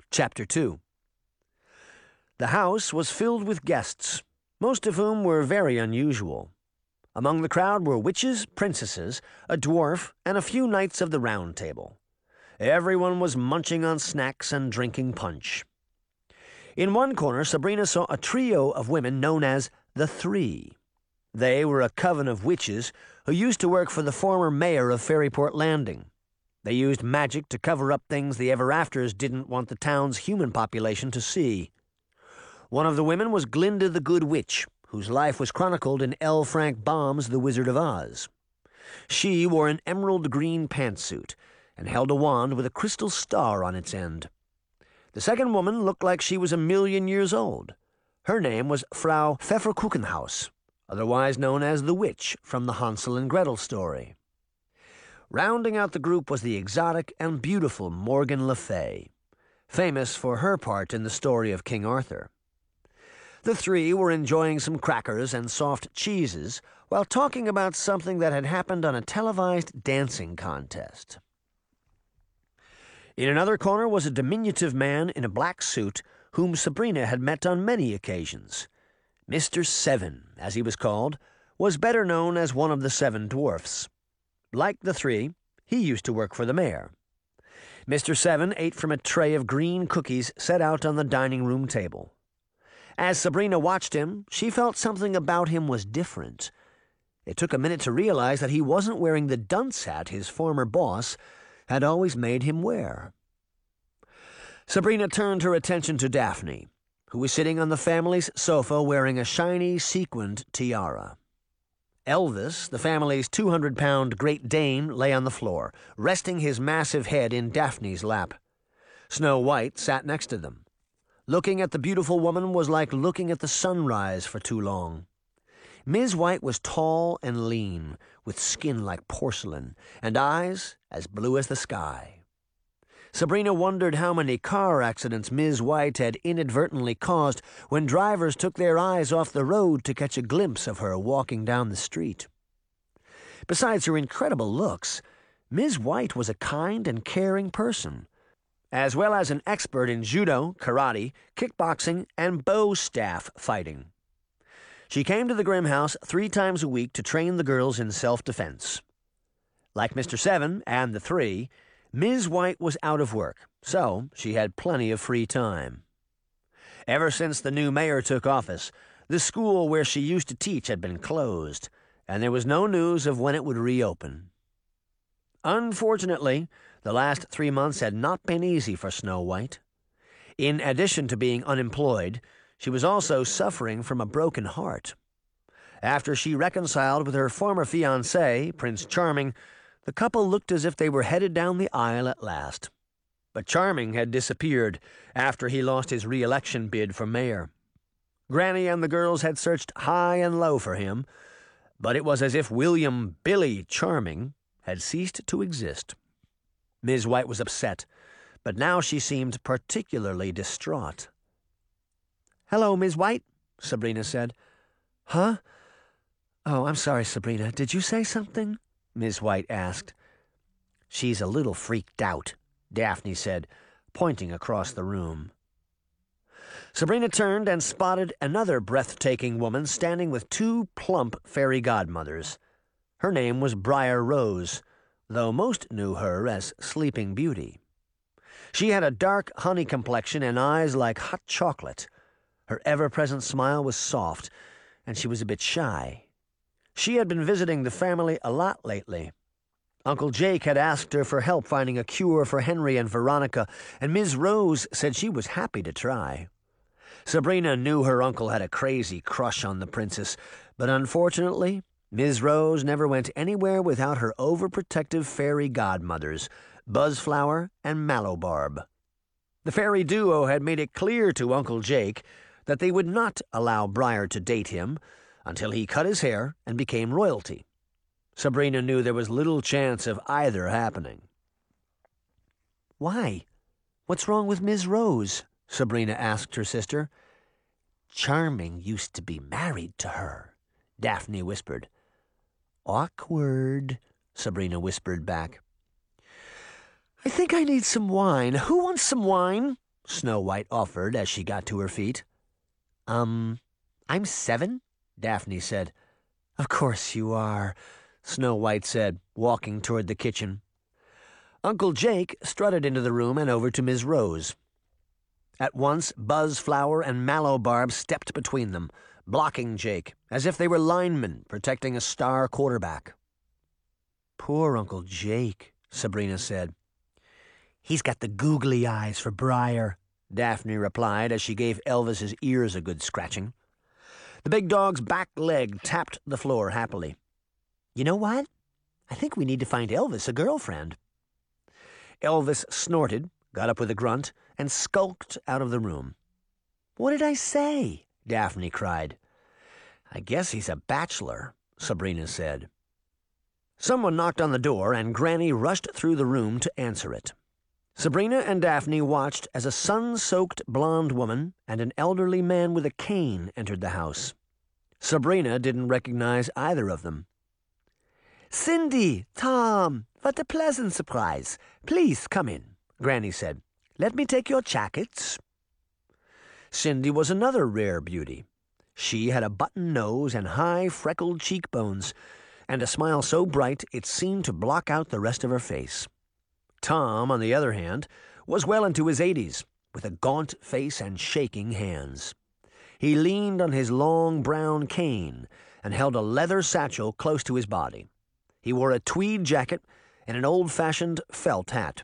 Chapter 2. The house was filled with guests, most of whom were very unusual. Among the crowd were witches, princesses, a dwarf, and a few knights of the Round Table. Everyone was munching on snacks and drinking punch. In one corner, Sabrina saw a trio of women known as the Three. They were a coven of witches who used to work for the former mayor of Fairyport Landing. They used magic to cover up things the Ever-Afters didn't want the town's human population to see. One of the women was Glinda the Good Witch, whose life was chronicled in L. Frank Baum's The Wizard of Oz. She wore an emerald green pantsuit and held a wand with a crystal star on its end. The second woman looked like she was 1,000,000 years old. Her name was Frau Pfefferkuchenhaus, otherwise known as the Witch from the Hansel and Gretel story. Rounding out the group was the exotic and beautiful Morgan Le Fay, famous for her part in the story of King Arthur. The three were enjoying some crackers and soft cheeses while talking about something that had happened on a televised dancing contest. In another corner was a diminutive man in a black suit whom Sabrina had met on many occasions. Mr. Seven, as he was called, was better known as one of the 7 dwarfs. Like the three, he used to work for the mayor. Mr. Seven ate from a tray of green cookies set out on the dining room table. As Sabrina watched him, she felt something about him was different. It took a minute to realize that he wasn't wearing the dunce hat his former boss had always made him wear. Sabrina turned her attention to Daphne, who was sitting on the family's sofa wearing a shiny sequined tiara. Elvis, the family's 200-pound Great Dane, lay on the floor, resting his massive head in Daphne's lap. Snow White sat next to them. Looking at the beautiful woman was like looking at the sunrise for too long. Ms. White was tall and lean, with skin like porcelain, and eyes as blue as the sky. Sabrina wondered how many car accidents Ms. White had inadvertently caused when drivers took their eyes off the road to catch a glimpse of her walking down the street. Besides her incredible looks, Ms. White was a kind and caring person, as well as an expert in judo, karate, kickboxing, and bow staff fighting. She came to the Grimm house 3 times a week to train the girls in self-defense. Like Mr. Seven and the Three, Ms. White was out of work, so she had plenty of free time. Ever since the new mayor took office, the school where she used to teach had been closed, and there was no news of when it would reopen. Unfortunately, the last 3 months had not been easy for Snow White. In addition to being unemployed, she was also suffering from a broken heart. After she reconciled with her former fiancé, Prince Charming, the couple looked as if they were headed down the aisle at last. But Charming had disappeared after he lost his re-election bid for mayor. Granny and the girls had searched high and low for him, but it was as if William Billy Charming had ceased to exist. Ms. White was upset, but now she seemed particularly distraught. "Hello, Ms. White," Sabrina said. "Huh? Oh, I'm sorry, Sabrina. Did you say something?" Ms. White asked. "She's a little freaked out," Daphne said, pointing across the room. Sabrina turned and spotted another breathtaking woman standing with 2 plump fairy godmothers. Her name was Briar Rose, though most knew her as Sleeping Beauty. She had a dark honey complexion and eyes like hot chocolate. Her ever-present smile was soft, and she was a bit shy. She had been visiting the family a lot lately. Uncle Jake had asked her for help finding a cure for Henry and Veronica, and Ms. Rose said she was happy to try. Sabrina knew her uncle had a crazy crush on the princess, but unfortunately, Ms. Rose never went anywhere without her overprotective fairy godmothers, Buzzflower and Mallowbarb. The fairy duo had made it clear to Uncle Jake that they would not allow Briar to date him until he cut his hair and became royalty. Sabrina knew there was little chance of either happening. "Why? What's wrong with Ms. Rose?" Sabrina asked her sister. "Charming used to be married to her," Daphne whispered. "Awkward," Sabrina whispered back. "I think I need some wine. Who wants some wine?" Snow White offered as she got to her feet. I'm 7, Daphne said. Of course you are, Snow White said, walking toward the kitchen. Uncle Jake strutted into the room and over to Ms. Rose. At once, Buzzflower and Mallowbarb stepped between them, blocking Jake, as if they were linemen protecting a star quarterback. Poor Uncle Jake, Sabrina said. He's got the googly eyes for Briar, Daphne replied as she gave Elvis's ears a good scratching. The big dog's back leg tapped the floor happily. You know what? I think we need to find Elvis a girlfriend. Elvis snorted, got up with a grunt, and skulked out of the room. What did I say? Daphne cried. I guess he's a bachelor, Sabrina said. Someone knocked on the door, and Granny rushed through the room to answer it. Sabrina and Daphne watched as a sun-soaked blonde woman and an elderly man with a cane entered the house. Sabrina didn't recognize either of them. Cindy, Tom, what a pleasant surprise. Please come in, Granny said. Let me take your jackets. Cindy was another rare beauty. She had a button nose and high freckled cheekbones, and a smile so bright it seemed to block out the rest of her face. Tom, on the other hand, was well into his 80s, with a gaunt face and shaking hands. He leaned on his long brown cane and held a leather satchel close to his body. He wore a tweed jacket and an old-fashioned felt hat.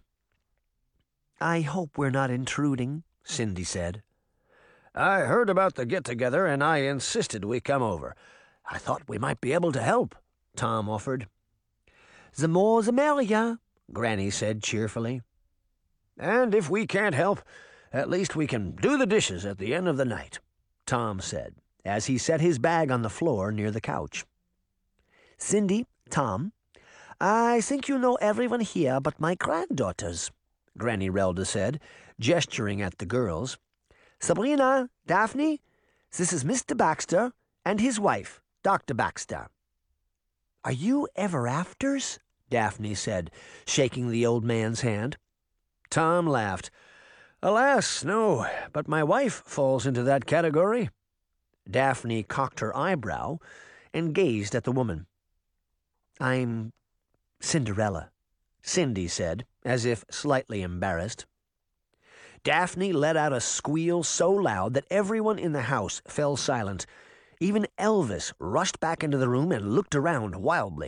I hope we're not intruding, Cindy said. I heard about the get-together, and I insisted we come over. I thought we might be able to help, Tom offered. The more the merrier, Granny said cheerfully. And if we can't help, at least we can do the dishes at the end of the night, Tom said, as he set his bag on the floor near the couch. Cindy, Tom, I think you know everyone here but my granddaughters, Granny Relda said, gesturing at the girls. Sabrina, Daphne, this is Mr. Baxter and his wife, Dr. Baxter. Are you ever-afters? Daphne said, shaking the old man's hand. Tom laughed. Alas, no, but my wife falls into that category. Daphne cocked her eyebrow and gazed at the woman. I'm Cinderella, Cindy said, as if slightly embarrassed. Daphne let out a squeal so loud that everyone in the house fell silent. Even Elvis rushed back into the room and looked around wildly.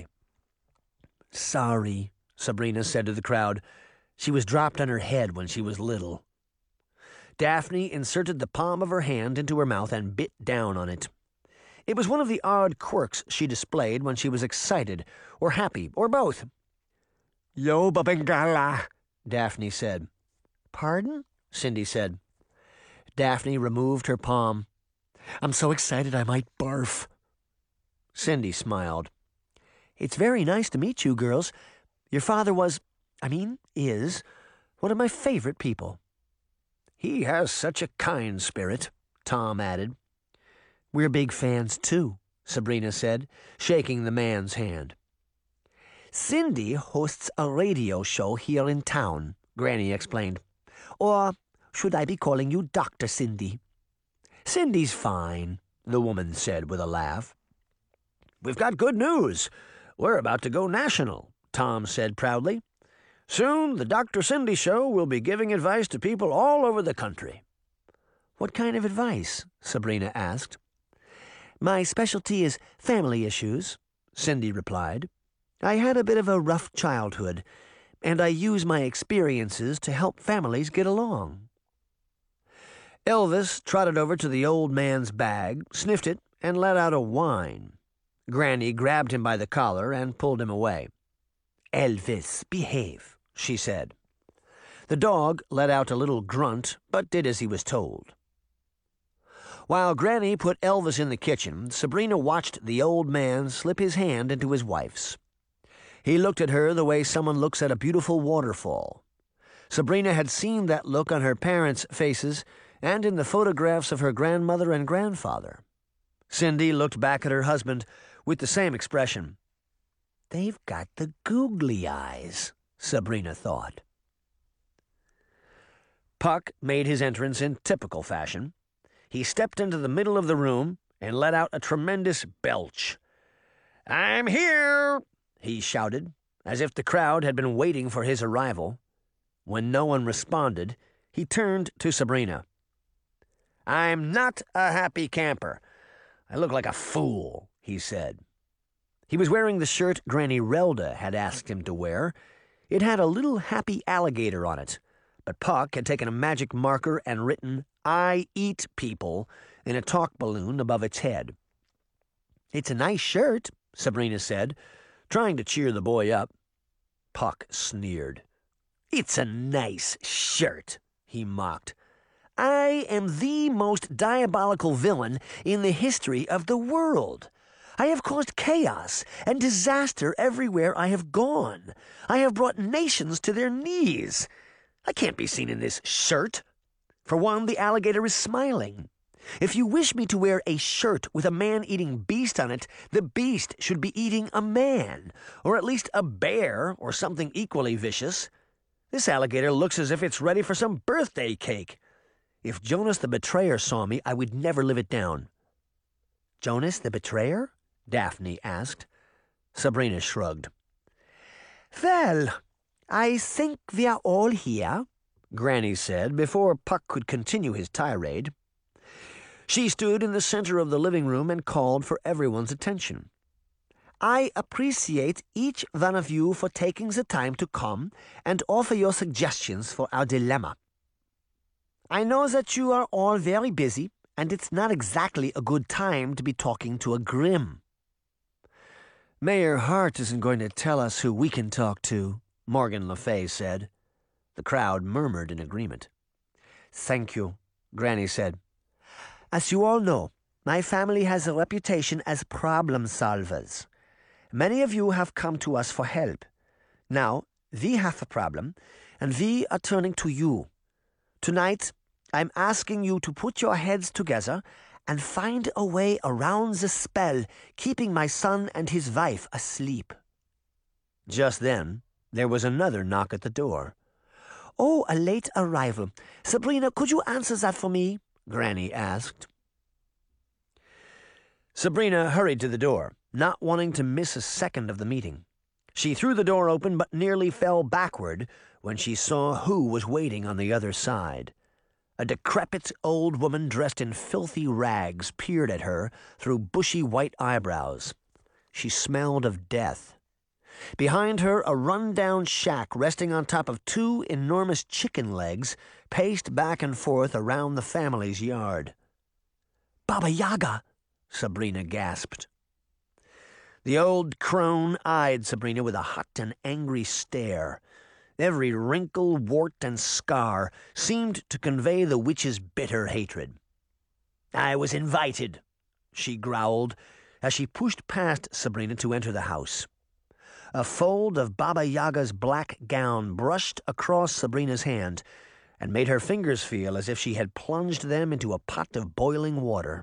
Sorry, Sabrina said to the crowd. She was dropped on her head when she was little. Daphne inserted the palm of her hand into her mouth and bit down on it. It was one of the odd quirks she displayed when she was excited, or happy, or both. Yo, Babangala, Daphne said. Pardon? Cindy said. Daphne removed her palm. I'm so excited I might barf. Cindy smiled. It's very nice to meet you, girls. Your father is, one of my favorite people. He has such a kind spirit, Tom added. We're big fans, too, Sabrina said, shaking the man's hand. Cindy hosts a radio show here in town, Granny explained. Or should I be calling you Dr. Cindy? Cindy's fine, the woman said with a laugh. We've got good news. We're about to go national, Tom said proudly. Soon the Dr. Cindy Show will be giving advice to people all over the country. What kind of advice? Sabrina asked. My specialty is family issues, Cindy replied. I had a bit of a rough childhood, and I use my experiences to help families get along. Elvis trotted over to the old man's bag, sniffed it, and let out a whine. Granny grabbed him by the collar and pulled him away. Elvis, behave, she said. The dog let out a little grunt, but did as he was told. While Granny put Elvis in the kitchen, Sabrina watched the old man slip his hand into his wife's. He looked at her the way someone looks at a beautiful waterfall. Sabrina had seen that look on her parents' faces and in the photographs of her grandmother and grandfather. Cindy looked back at her husband with the same expression. They've got the googly eyes, Sabrina thought. Puck made his entrance in typical fashion. He stepped into the middle of the room and let out a tremendous belch. "I'm here!" he shouted, as if the crowd had been waiting for his arrival. When no one responded, he turned to Sabrina. "I'm not a happy camper. I look like a fool," he said. He was wearing the shirt Granny Relda had asked him to wear. It had a little happy alligator on it, but Puck had taken a magic marker and written, "I eat people," in a talk balloon above its head. "It's a nice shirt," Sabrina said, trying to cheer the boy up. Puck sneered. "It's a nice shirt," he mocked. "I am the most diabolical villain in the history of the world. I have caused chaos and disaster everywhere I have gone. I have brought nations to their knees. I can't be seen in this shirt. For one, the alligator is smiling. If you wish me to wear a shirt with a man-eating beast on it, the beast should be eating a man, or at least a bear or something equally vicious. This alligator looks as if it's ready for some birthday cake. If Jonas the Betrayer saw me, I would never live it down." "Jonas the Betrayer?" Daphne asked. Sabrina shrugged. "Well, I think we are all here," Granny said before Puck could continue his tirade. She stood in the center of the living room and called for everyone's attention. "I appreciate each one of you for taking the time to come and offer your suggestions for our dilemma. I know that you are all very busy, and it's not exactly a good time to be talking to a Grimm." "Mayor Hart isn't going to tell us who we can talk to," Morgan Le Fay said. The crowd murmured in agreement. "Thank you," Granny said. "As you all know, my family has a reputation as problem solvers. Many of you have come to us for help. Now, we have a problem, and we are turning to you. Tonight, I'm asking you to put your heads together and find a way around the spell keeping my son and his wife asleep." Just then, there was another knock at the door. "Oh, a late arrival. Sabrina, could you answer that for me?" Granny asked. Sabrina hurried to the door, not wanting to miss a second of the meeting. She threw the door open but nearly fell backward when she saw who was waiting on the other side. A decrepit old woman dressed in filthy rags peered at her through bushy white eyebrows. She smelled of death. Behind her, a run-down shack resting on top of two enormous chicken legs paced back and forth around the family's yard. "Baba Yaga!" Sabrina gasped. The old crone eyed Sabrina with a hot and angry stare. Every wrinkle, wart, and scar seemed to convey the witch's bitter hatred. "I was invited," she growled as she pushed past Sabrina to enter the house. A fold of Baba Yaga's black gown brushed across Sabrina's hand and made her fingers feel as if she had plunged them into a pot of boiling water.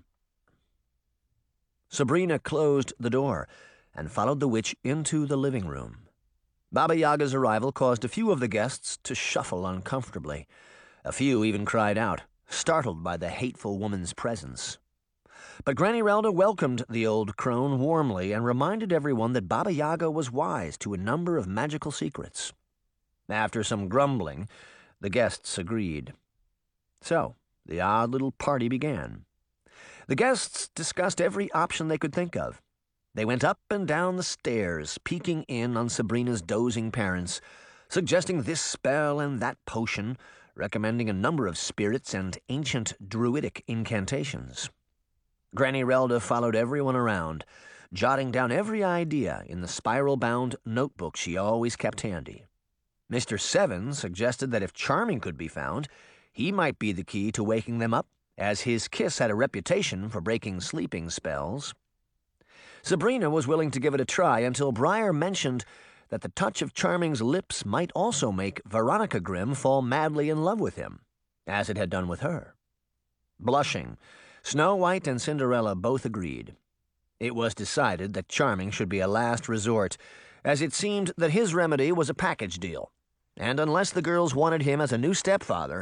Sabrina closed the door and followed the witch into the living room. Baba Yaga's arrival caused a few of the guests to shuffle uncomfortably. A few even cried out, startled by the hateful woman's presence. But Granny Relda welcomed the old crone warmly and reminded everyone that Baba Yaga was wise to a number of magical secrets. After some grumbling, the guests agreed. So, the odd little party began. The guests discussed every option they could think of. They went up and down the stairs, peeking in on Sabrina's dozing parents, suggesting this spell and that potion, recommending a number of spirits and ancient druidic incantations. Granny Relda followed everyone around, jotting down every idea in the spiral-bound notebook she always kept handy. Mr. Seven suggested that if Charming could be found, he might be the key to waking them up, as his kiss had a reputation for breaking sleeping spells. Sabrina was willing to give it a try until Briar mentioned that the touch of Charming's lips might also make Veronica Grimm fall madly in love with him, as it had done with her. Blushing, Snow White and Cinderella both agreed. It was decided that Charming should be a last resort, as it seemed that his remedy was a package deal, and unless the girls wanted him as a new stepfather,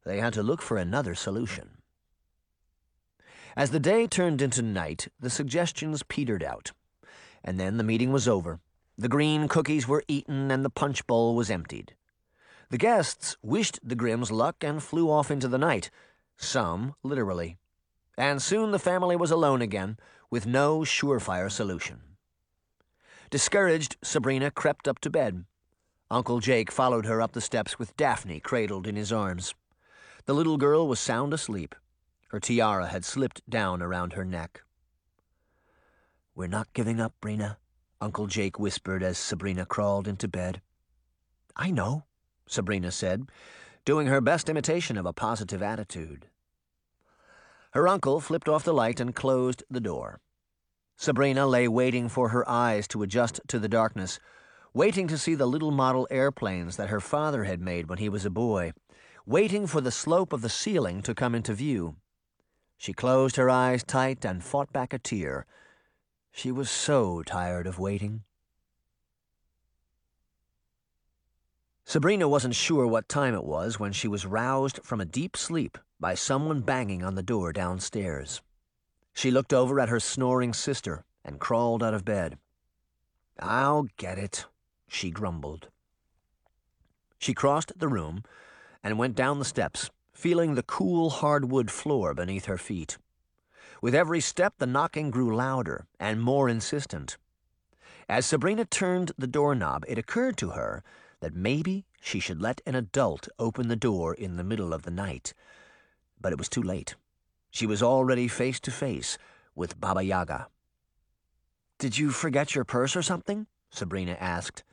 they had to look for another solution. As the day turned into night, the suggestions petered out, and then the meeting was over. The green cookies were eaten and the punch bowl was emptied. The guests wished the Grimms luck and flew off into the night, some literally. And soon the family was alone again, with no surefire solution. Discouraged, Sabrina crept up to bed. Uncle Jake followed her up the steps with Daphne cradled in his arms. The little girl was sound asleep. Her tiara had slipped down around her neck. "We're not giving up, Brina," Uncle Jake whispered as Sabrina crawled into bed. "I know," Sabrina said, doing her best imitation of a positive attitude. Her uncle flipped off the light and closed the door. Sabrina lay waiting for her eyes to adjust to the darkness, waiting to see the little model airplanes that her father had made when he was a boy, waiting for the slope of the ceiling to come into view. She closed her eyes tight and fought back a tear. She was so tired of waiting. Sabrina wasn't sure what time it was when she was roused from a deep sleep by someone banging on the door downstairs. She looked over at her snoring sister and crawled out of bed. "I'll get it," she grumbled. She crossed the room and went down the steps, feeling the cool hardwood floor beneath her feet. With every step, the knocking grew louder and more insistent. As Sabrina turned the doorknob, it occurred to her that maybe she should let an adult open the door in the middle of the night. But it was too late. She was already face to face with Baba Yaga. "Did you forget your purse or something?" Sabrina asked.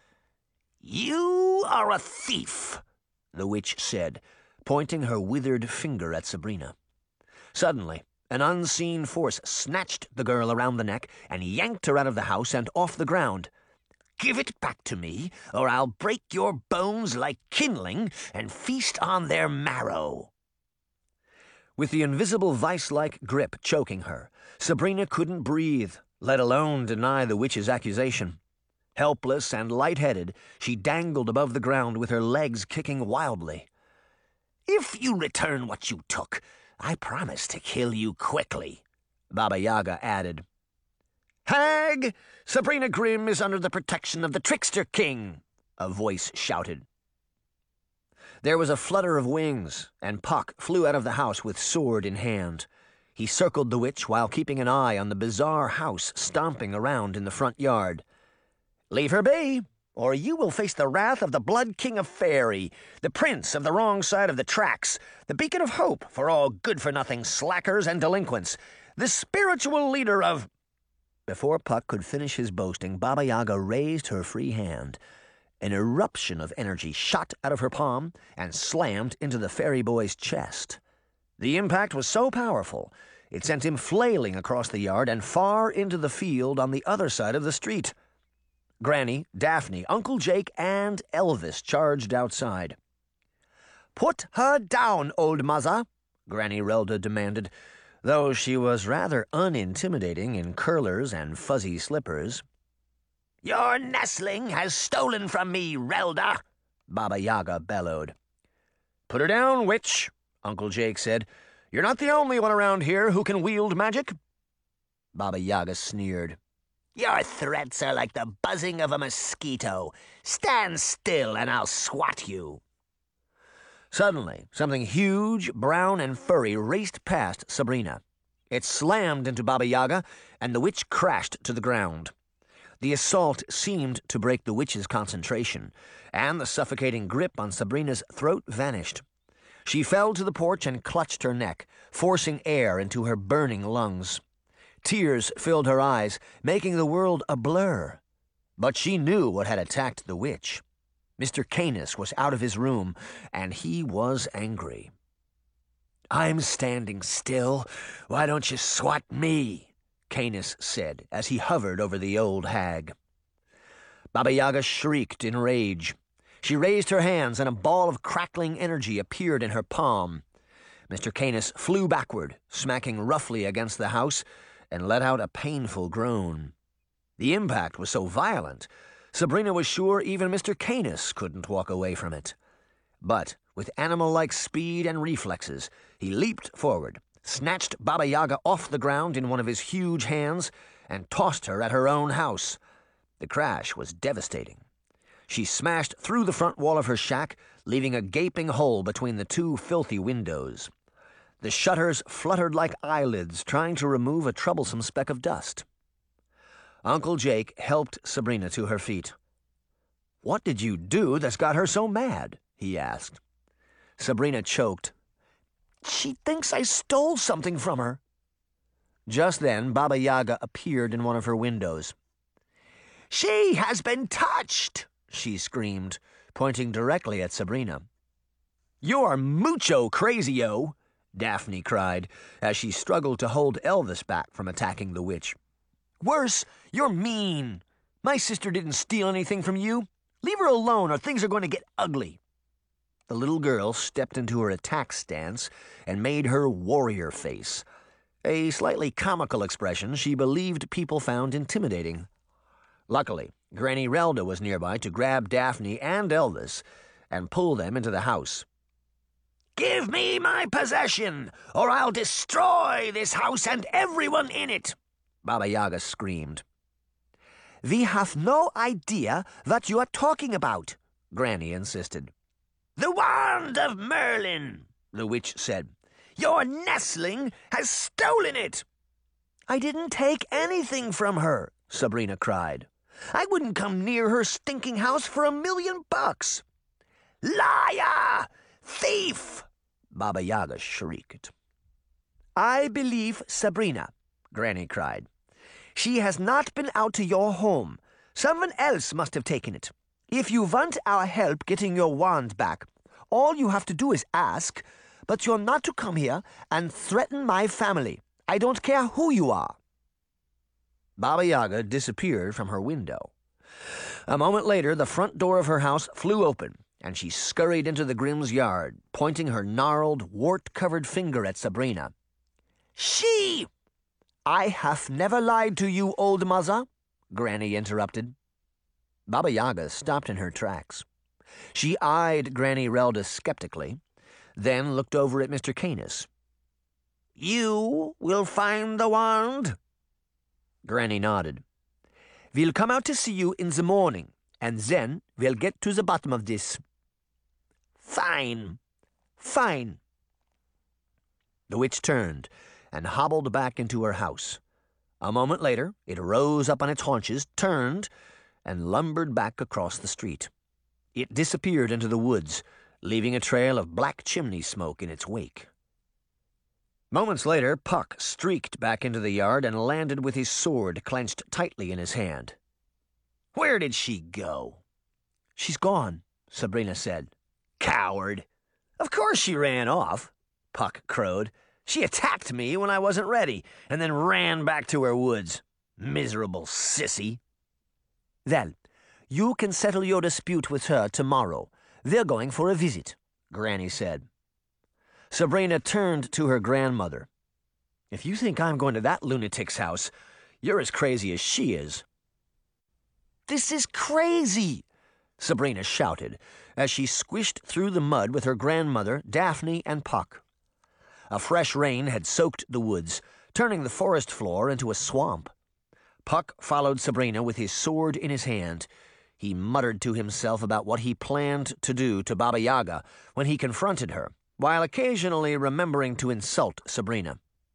"You are a thief," the witch said, pointing her withered finger at Sabrina. Suddenly, an unseen force snatched the girl around the neck and yanked her out of the house and off the ground. "Give it back to me, or I'll break your bones like kindling and feast on their marrow." With the invisible vice-like grip choking her, Sabrina couldn't breathe, let alone deny the witch's accusation. Helpless and lightheaded, she dangled above the ground with her legs kicking wildly. "If you return what you took, I promise to kill you quickly," Baba Yaga added. "Hag! Sabrina Grimm is under the protection of the Trickster King," a voice shouted. There was a flutter of wings, and Puck flew out of the house with sword in hand. He circled the witch while keeping an eye on the bizarre house stomping around in the front yard. "Leave her be, or you will face the wrath of the Blood King of Fairy, the prince of the wrong side of the tracks, the beacon of hope for all good-for-nothing slackers and delinquents, the spiritual leader of—" Before Puck could finish his boasting, Baba Yaga raised her free hand. An eruption of energy shot out of her palm and slammed into the fairy boy's chest. The impact was so powerful, it sent him flailing across the yard and far into the field on the other side of the street. Granny, Daphne, Uncle Jake, and Elvis charged outside. "Put her down, old muzza," Granny Relda demanded, though she was rather unintimidating in curlers and fuzzy slippers. "Your nestling has stolen from me, Relda," Baba Yaga bellowed. "Put her down, witch," Uncle Jake said. "You're not the only one around here who can wield magic." Baba Yaga sneered. "Your threats are like the buzzing of a mosquito. Stand still and I'll swat you." Suddenly, something huge, brown, and furry raced past Sabrina. It slammed into Baba Yaga, and the witch crashed to the ground. The assault seemed to break the witch's concentration, and the suffocating grip on Sabrina's throat vanished. She fell to the porch and clutched her neck, forcing air into her burning lungs. Tears filled her eyes, making the world a blur. But she knew what had attacked the witch. Mr. Canis was out of his room, and he was angry. "I'm standing still. Why don't you swat me?" Canis said as he hovered over the old hag. Baba Yaga shrieked in rage. She raised her hands, and a ball of crackling energy appeared in her palm. Mr. Canis flew backward, smacking roughly against the house, and let out a painful groan. The impact was so violent, Sabrina was sure even Mr. Canis couldn't walk away from it. But With animal-like speed and reflexes, he leaped forward, snatched Baba Yaga off the ground in one of his huge hands, and tossed her at her own house. The crash was devastating. She smashed through the front wall of her shack, leaving a gaping hole between the two filthy windows. The shutters fluttered like eyelids, trying to remove a troublesome speck of dust. Uncle Jake helped Sabrina to her feet. "What did you do that's got her so mad?" he asked. Sabrina choked. "She thinks I stole something from her." Just then, Baba Yaga appeared in one of her windows. "She has been touched!" she screamed, pointing directly at Sabrina. "You're mucho crazy-o!" Daphne cried, as she struggled to hold Elvis back from attacking the witch. "Worse, you're mean. My sister didn't steal anything from you. Leave her alone or things are going to get ugly." The little girl stepped into her attack stance and made her warrior face, a slightly comical expression she believed people found intimidating. Luckily, Granny Relda was nearby to grab Daphne and Elvis and pull them into the house. "Give me my possession, or I'll destroy this house and everyone in it!" Baba Yaga screamed. "We have no idea what you are talking about," Granny insisted. "The wand of Merlin," the witch said. "Your nestling has stolen it." "I didn't take anything from her," Sabrina cried. "I wouldn't come near her stinking house for $1,000,000. "Liar! Thief!" Baba Yaga shrieked. "I believe Sabrina," Granny cried. "She has not been out to your home. Someone else must have taken it. If you want our help getting your wand back, all you have to do is ask, but you're not to come here and threaten my family. I don't care who you are." Baba Yaga disappeared from her window. A moment later, the front door of her house flew open, and she scurried into the Grimm's yard, pointing her gnarled, wart-covered finger at Sabrina. "She!" "I have never lied to you, old mother," Granny interrupted. Baba Yaga stopped in her tracks. She eyed Granny Relda skeptically, then looked over at Mr. Canis. "You will find the wand?" Granny nodded. "We'll come out to see you in the morning, and then we'll get to the bottom of this." "Fine." "Fine." The witch turned and hobbled back into her house. A moment later, it rose up on its haunches, turned, and lumbered back across the street. It disappeared into the woods, leaving a trail of black chimney smoke in its wake. Moments later, Puck streaked back into the yard and landed with his sword clenched tightly in his hand. "Where did she go?" "She's gone," Sabrina said. "Coward!" "Of course she ran off," Puck crowed. "She attacked me when I wasn't ready, and then ran back to her woods. Miserable sissy." "Well, you can settle your dispute with her tomorrow. We're going for a visit," Granny said. Sabrina turned to her grandmother. "If you think I'm going to that lunatic's house, you're as crazy as she is." "This is crazy!" Sabrina shouted as she squished through the mud with her grandmother, Daphne, and Puck. A fresh rain had soaked the woods, turning the forest floor into a swamp. Puck followed Sabrina with his sword in his hand. He muttered to himself about what he planned to do to Baba Yaga when he confronted her, while occasionally remembering to insult Sabrina.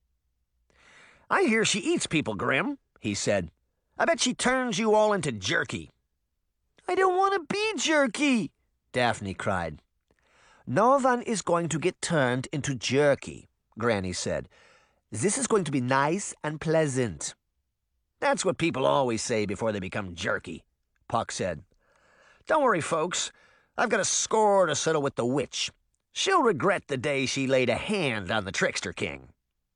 "I hear she eats people, Grim," he said. "I bet she turns you all into jerky." "I don't want to be jerky," Daphne cried. "No one is going to get turned into jerky," Granny said. "This is going to be nice and pleasant." "That's what people always say before they become jerky," Puck said. "Don't worry, folks. I've got a score to settle with the witch. She'll regret the day she laid a hand on the Trickster King."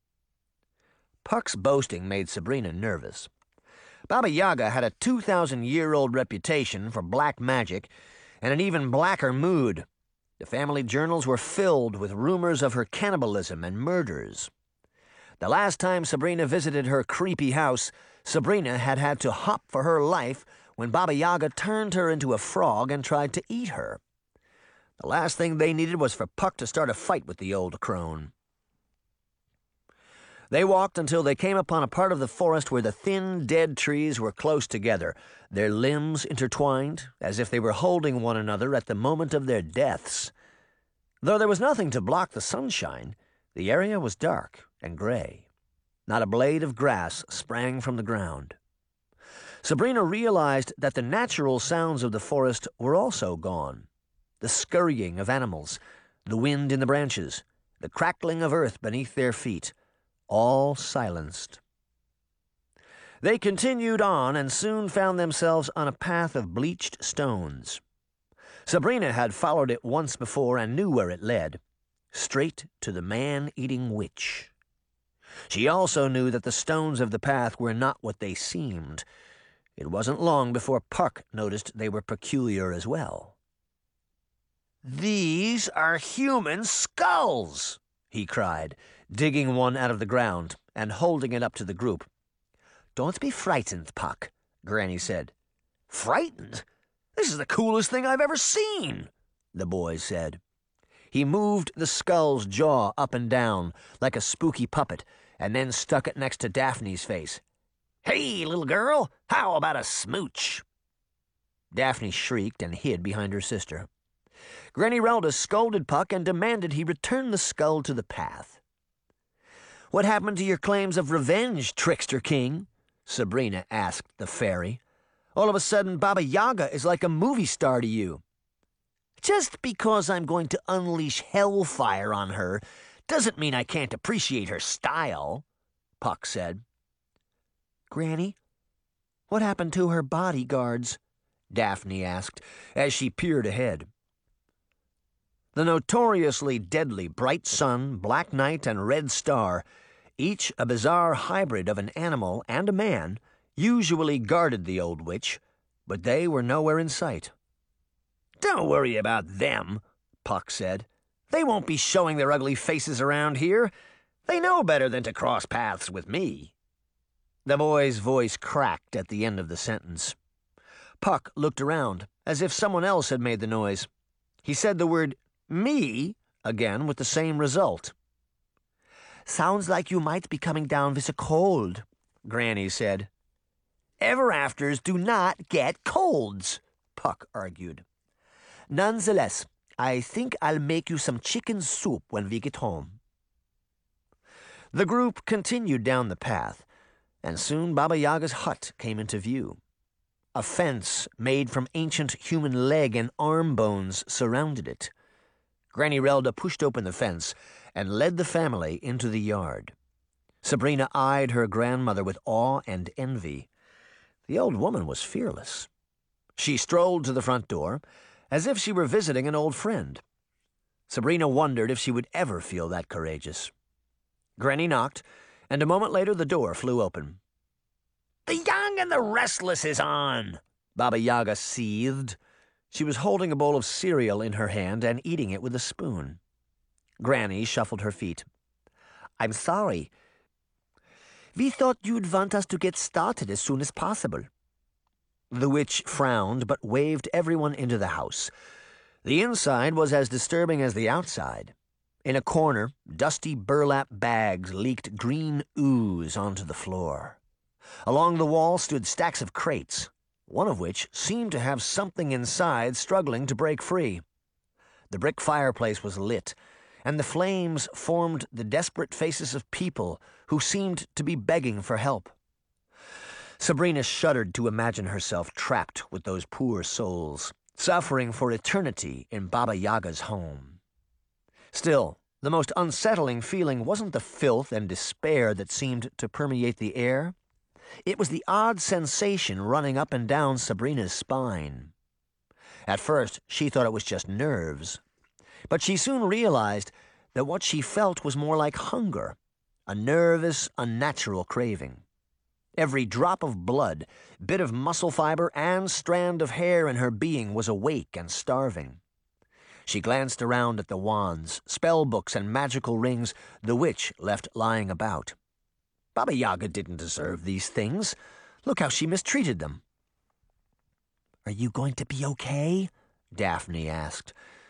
Puck's boasting made Sabrina nervous. Baba Yaga had a 2,000-year-old reputation for black magic and an even blacker mood. The family journals were filled with rumors of her cannibalism and murders. The last time Sabrina visited her creepy house, Sabrina had had to hop for her life when Baba Yaga turned her into a frog and tried to eat her. The last thing they needed was for Puck to start a fight with the old crone. They walked until they came upon a part of the forest where the thin, dead trees were close together, their limbs intertwined, as if they were holding one another at the moment of their deaths. Though there was nothing to block the sunshine, the area was dark and gray. Not a blade of grass sprang from the ground. Sabrina realized that the natural sounds of the forest were also gone. The scurrying of animals, the wind in the branches, the crackling of earth beneath their feet, all silenced. They continued on and soon found themselves on a path of bleached stones. Sabrina had followed it once before and knew where it led, straight to the man-eating witch. She also knew that the stones of the path were not what they seemed. It wasn't long before Puck noticed they were peculiar as well. "These are human skulls!" he cried, digging one out of the ground and holding it up to the group. "Don't be frightened, Puck," Granny said. "Frightened? This is the coolest thing I've ever seen," the boy said. He moved the skull's jaw up and down like a spooky puppet and then stuck it next to Daphne's face. "Hey, little girl, how about a smooch?" Daphne shrieked and hid behind her sister. Granny Relda scolded Puck and demanded he return the skull to the path. "What happened to your claims of revenge, Trickster King?" Sabrina asked the fairy. "All of a sudden, Baba Yaga is like a movie star to you." "Just because I'm going to unleash hellfire on her doesn't mean I can't appreciate her style," Puck said. "Granny, what happened to her bodyguards?" Daphne asked as she peered ahead. The notoriously deadly Bright Sun, Black Night, and Red Star, each a bizarre hybrid of an animal and a man, usually guarded the old witch, but they were nowhere in sight. "Don't worry about them," Puck said. "They won't be showing their ugly faces around here. They know better than to cross paths with me." The boy's voice cracked at the end of the sentence. Puck looked around, as if someone else had made the noise. He said the word "me" again with the same result. "Sounds like you might be coming down with a cold," Granny said. "Ever-afters do not get colds," Puck argued. "Nonetheless, I think I'll make you some chicken soup when we get home." The group continued down the path, and soon Baba Yaga's hut came into view. A fence made from ancient human leg and arm bones surrounded it. Granny Relda pushed open the fence and led the family into the yard. Sabrina eyed her grandmother with awe and envy. The old woman was fearless. She strolled to the front door, as if she were visiting an old friend. Sabrina wondered if she would ever feel that courageous. Granny knocked, and a moment later the door flew open. "The young and the restless is on," Baba Yaga seethed. She was holding a bowl of cereal in her hand and eating it with a spoon. Granny shuffled her feet. "I'm sorry. We thought you'd want us to get started as soon as possible." The witch frowned but waved everyone into the house. The inside was as disturbing as the outside. In a corner, dusty burlap bags leaked green ooze onto the floor. Along the wall stood stacks of crates, one of which seemed to have something inside struggling to break free. The brick fireplace was lit, and the flames formed the desperate faces of people who seemed to be begging for help. Sabrina shuddered to imagine herself trapped with those poor souls, suffering for eternity in Baba Yaga's home. Still, the most unsettling feeling wasn't the filth and despair that seemed to permeate the air. It was the odd sensation running up and down Sabrina's spine. At first, she thought it was just nerves, but she soon realized that what she felt was more like hunger, a nervous, unnatural craving. Every drop of blood, bit of muscle fiber, and strand of hair in her being was awake and starving. She glanced around at the wands, spell books, and magical rings the witch left lying about. Baba Yaga didn't deserve these things. Look how she mistreated them. "Are you going to be okay?" Daphne asked.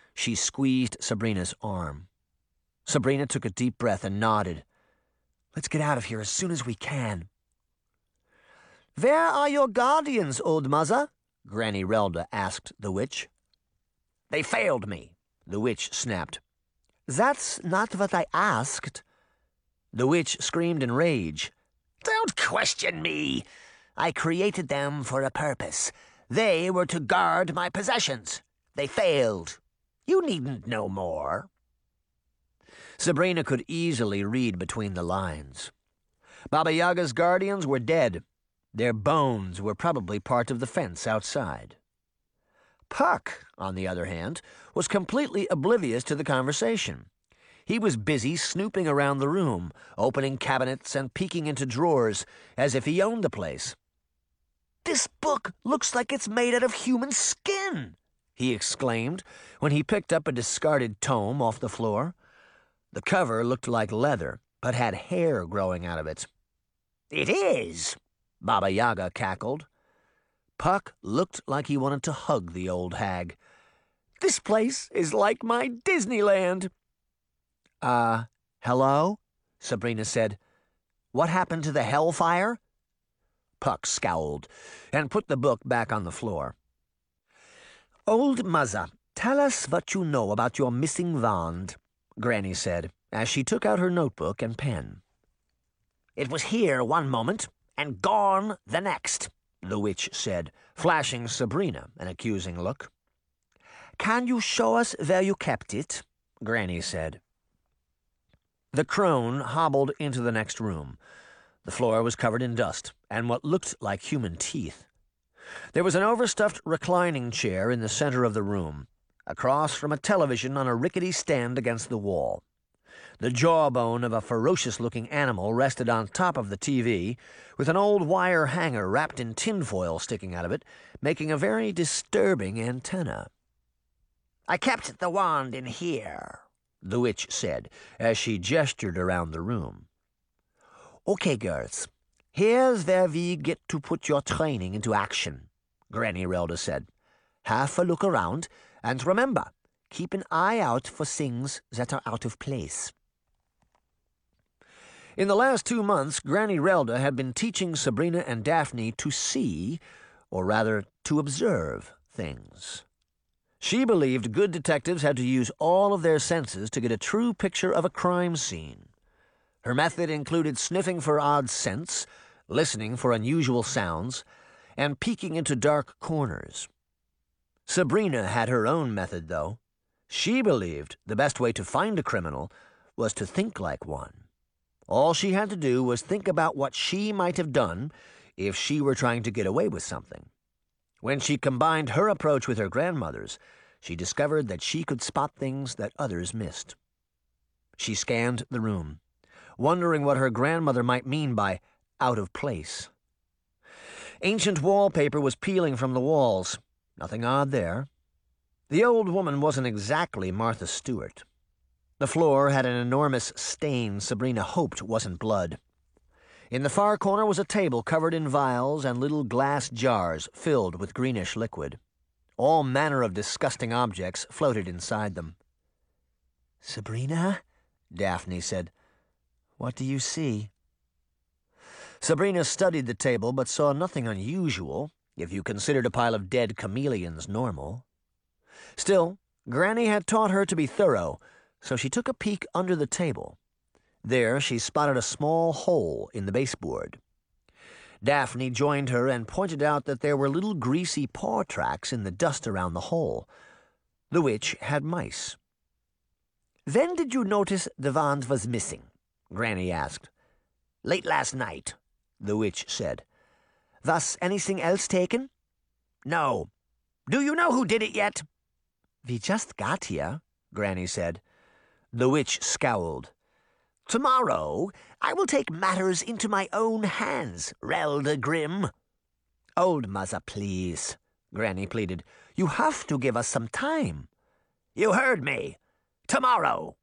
She squeezed Sabrina's arm. Sabrina took a deep breath and nodded. "Let's get out of here as soon as we can." "Where are your guardians, old mother?" Granny Relda asked the witch. "They failed me," the witch snapped. "That's not what I asked." The witch screamed in rage. "Don't question me. I created them for a purpose. They were to guard my possessions. They failed. You needn't know more." Sabrina could easily read between the lines. Baba Yaga's guardians were dead. Their bones were probably part of the fence outside. Puck, on the other hand, was completely oblivious to the conversation. He was busy snooping around the room, opening cabinets and peeking into drawers, as if he owned the place. "This book looks like it's made out of human skin," he exclaimed when he picked up a discarded tome off the floor. The cover looked like leather, but had hair growing out of it. "It is," Baba Yaga cackled. Puck looked like he wanted to hug the old hag. "This place is like my Disneyland." Hello?" Sabrina said. "What happened to the hellfire?" Puck scowled and put the book back on the floor. "Old mother, tell us what you know about your missing wand," Granny said, as she took out her notebook and pen. "It was here one moment and gone the next," the witch said, flashing Sabrina an accusing look. "Can you show us where you kept it?" Granny said. The crone hobbled into the next room. The floor was covered in dust and what looked like human teeth. There was an overstuffed reclining chair in the center of the room, across from a television on a rickety stand against the wall. The jawbone of a ferocious-looking animal rested on top of the TV, with an old wire hanger wrapped in tinfoil sticking out of it, making a very disturbing antenna. "I kept the wand in here," the witch said, as she gestured around the room. "Okay, girls, here's where we get to put your training into action," Granny Relda said. "Have a look around, and remember, keep an eye out for things that are out of place." In the last 2 months, Granny Relda had been teaching Sabrina and Daphne to see, or rather, to observe, things. She believed good detectives had to use all of their senses to get a true picture of a crime scene. Her method included sniffing for odd scents, listening for unusual sounds, and peeking into dark corners. Sabrina had her own method, though. She believed the best way to find a criminal was to think like one. All she had to do was think about what she might have done if she were trying to get away with something. When she combined her approach with her grandmother's, she discovered that she could spot things that others missed. She scanned the room, wondering what her grandmother might mean by out of place. Ancient wallpaper was peeling from the walls. Nothing odd there. The old woman wasn't exactly Martha Stewart. The floor had an enormous stain Sabrina hoped wasn't blood. In the far corner was a table covered in vials and little glass jars filled with greenish liquid. All manner of disgusting objects floated inside them. "Sabrina," Daphne said, "what do you see?" Sabrina studied the table but saw nothing unusual, if you considered a pile of dead chameleons normal. Still, Granny had taught her to be thorough, so she took a peek under the table. There she spotted a small hole in the baseboard. Daphne joined her and pointed out that there were little greasy paw tracks in the dust around the hole. The witch had mice. "When did you notice the wand was missing?" Granny asked. "Late last night," the witch said. "Was anything else taken?" "No. Do you know who did it yet?" "We just got here," Granny said. The witch scowled. "Tomorrow I will take matters into my own hands, Relda Grimm." "Old mother, please," Granny pleaded. "You have to give us some time." "You heard me. Tomorrow."